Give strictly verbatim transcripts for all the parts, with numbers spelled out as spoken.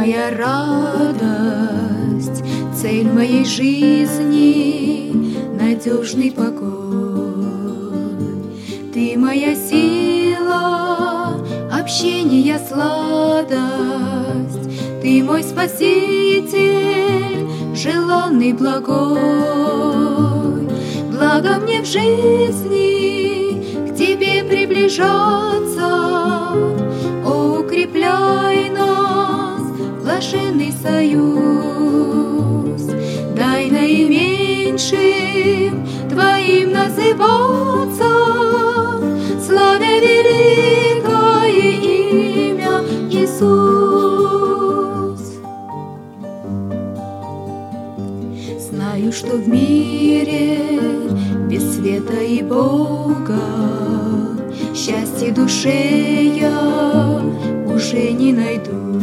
моя радость, цель моей жизни, надежный покой. Ты моя сила, общение, сладость. Ты мой спаситель, желанный, благой. Благо мне в жизни к тебе приближаться, укрепляй нас, блаженный союз. Дай наименьшим твоим называться, славя великое имя Иисус. Знаю, что в мире без света и Бога счастье душе я уже не найду.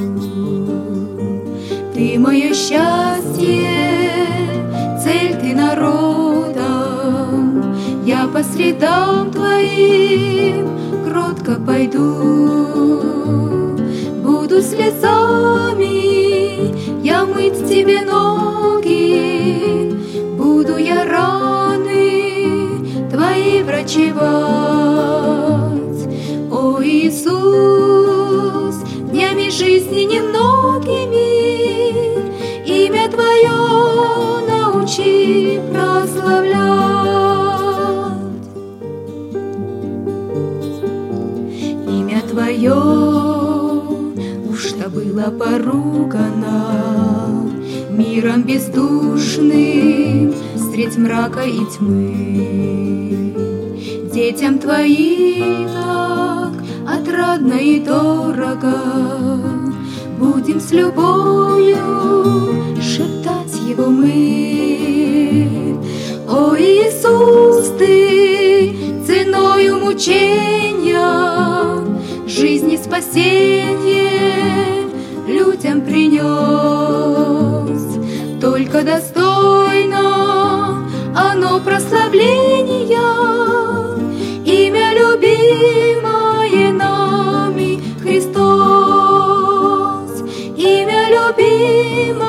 Ты мое счастье, цель ты народом, я по следам твоим кротко пойду. Буду слезами я мыть тебе ноги, буду я раны твои врачевать. О, Иисус, днями жизни немногими имя Твое научи прославлять. Имя Твое уж-то было поругано миром бездушным средь мрака и тьмы. Детям Твоим так отрадно и дорого, будем с любовью шептать Его мы. О, Иисус, Ты ценою мучения жизни спасение людям принес. Только достойно оно прославления, имя любимое нами Христос, имя любимое